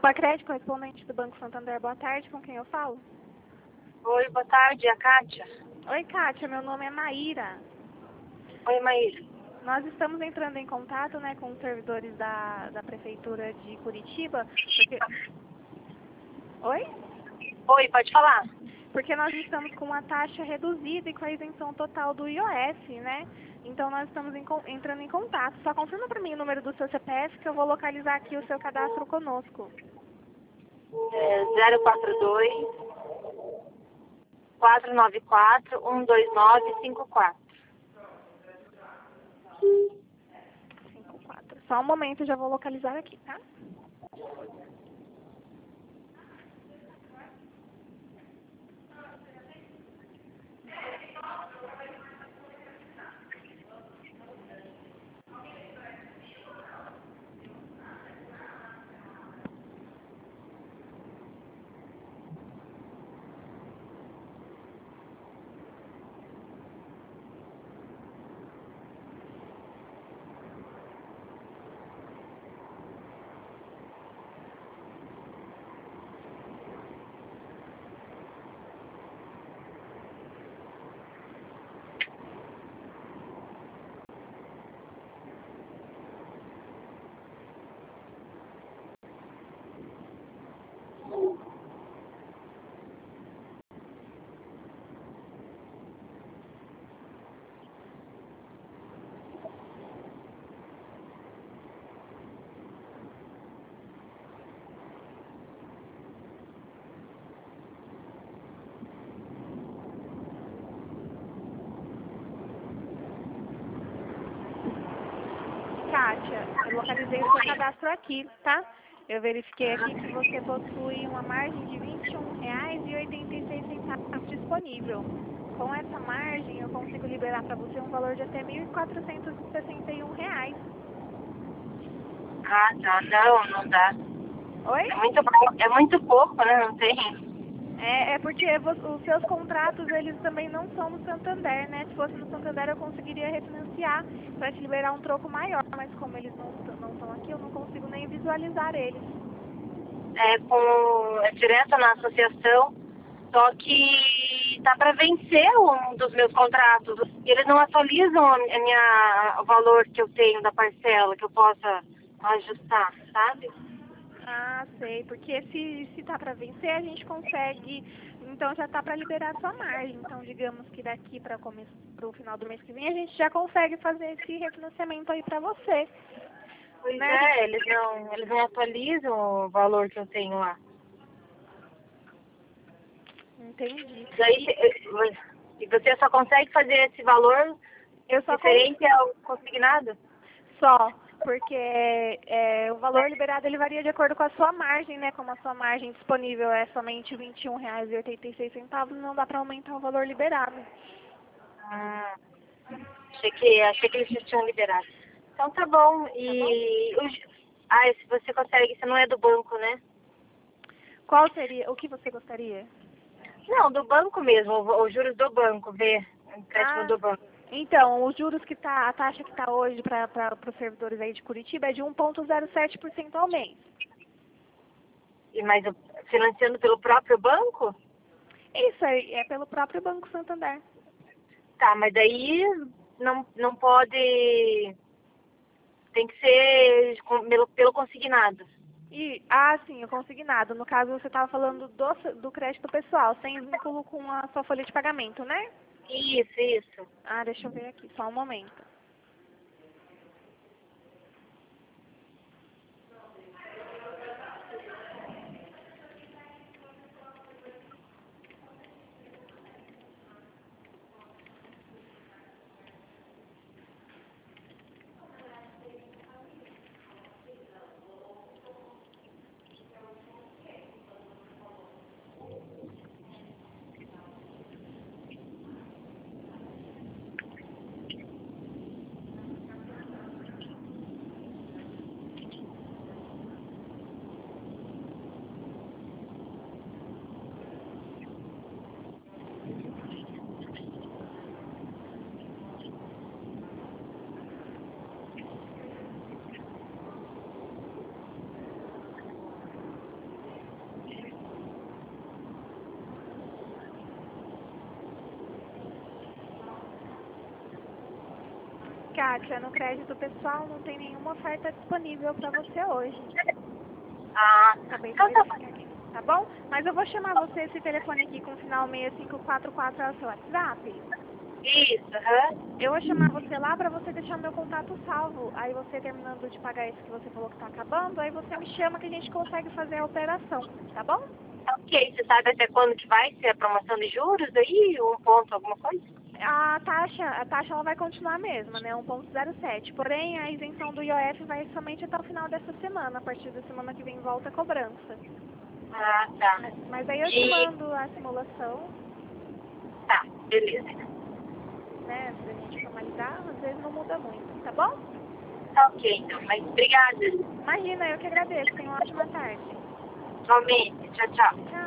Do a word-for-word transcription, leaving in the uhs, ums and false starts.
Pacred, correspondente do Banco Santander, boa tarde, com quem eu falo? Oi, boa tarde, a Kátia. Oi, Kátia, meu nome é Maíra. Oi, Maíra. Nós estamos entrando em contato, né, com os servidores da, da Prefeitura de Curitiba, porque... Oi? Oi, pode falar. Porque nós estamos com uma taxa reduzida e com a isenção total do I O S, né? Então nós estamos em, entrando em contato. Só confirma para mim o número do seu C P F que eu vou localizar aqui o seu cadastro conosco. É zero quatro dois, quatro nove quatro, um dois nove cinco quatro. cinco quatro. Só um momento, eu já vou localizar aqui, tá? Kátia, eu localizei o seu cadastro aqui, tá? Eu verifiquei aqui que você possui uma margem de vinte e um reais e oitenta e seis centavos disponível. Com essa margem, eu consigo liberar para você um valor de até mil quatrocentos e sessenta e um reais. Ah, tá. Não, não dá. Oi? É muito, é muito pouco, né? Não tem. É, é porque os seus contratos, eles também não são no Santander, né? Se fosse no Santander, eu conseguiria refinanciar para te liberar um troco maior, mas como eles não não estão aqui, eu não consigo nem visualizar eles. É, com, é direto na associação, só que tá para vencer um dos meus contratos. Eles não atualizam a minha, o valor que eu tenho da parcela, que eu possa ajustar, sabe? Ah, sei, porque se, se tá para vencer, a gente consegue, então já tá para liberar a sua margem. Então, digamos que daqui para o final do mês que vem, a gente já consegue fazer esse refinanciamento aí para você. Pois Né? é, eles não, eles não atualizam o valor que eu tenho lá. Entendi. Daí, e você só consegue fazer esse valor Eu só referente ao consignado? Só, porque é, o valor liberado ele varia de acordo com a sua margem, né? Como a sua margem disponível é somente vinte e um reais e oitenta e seis centavos, não dá para aumentar o valor liberado. Ah, achei que, achei que eles já tinham liberado. Então tá bom. Tá bom? E os, ah, se você consegue, você não é do banco, né? Qual seria, o que você gostaria? Não, do banco mesmo, os juros do banco, ver empréstimo Ah, do banco. então, os juros que tá, a taxa que está hoje para os servidores aí de Curitiba é de um vírgula zero sete por cento ao mês. E mais financiando pelo próprio banco? Isso é, é pelo próprio Banco Santander. Tá, mas daí não, não pode. Tem que ser com- pelo, pelo consignado. E, ah, sim, o consignado. No caso, você estava falando do, do crédito pessoal, sem vínculo com a sua folha de pagamento, né? Isso, isso. Ah, deixa eu ver aqui, só um momento. Kátia, no crédito pessoal não tem nenhuma oferta disponível para você hoje. Ah, Acabei de então tá verificar aqui, tá bom? Mas eu vou chamar você, esse telefone aqui com o final seis cinco quatro quatro é o seu WhatsApp. Isso, aham. Eu vou chamar você lá para você deixar meu contato salvo. Aí você terminando de pagar esse que você falou que tá acabando, aí você me chama que a gente consegue fazer a operação, tá bom? Ok, você sabe até quando que vai ser a promoção de juros aí? Um ponto, alguma coisa? A taxa, a taxa ela vai continuar a mesma, né? um ponto zero sete. Porém, a isenção do I O F vai somente até o final dessa semana. A partir da semana que vem volta a cobrança. Ah, tá. Mas aí eu te E mando a simulação, tá, beleza. né? Pra gente formalizar, às vezes não muda muito, tá bom? Tá ok, então. Mas obrigada. Imagina, eu que agradeço. Tenha uma ótima tarde. Somente. Tchau, tchau. Tchau.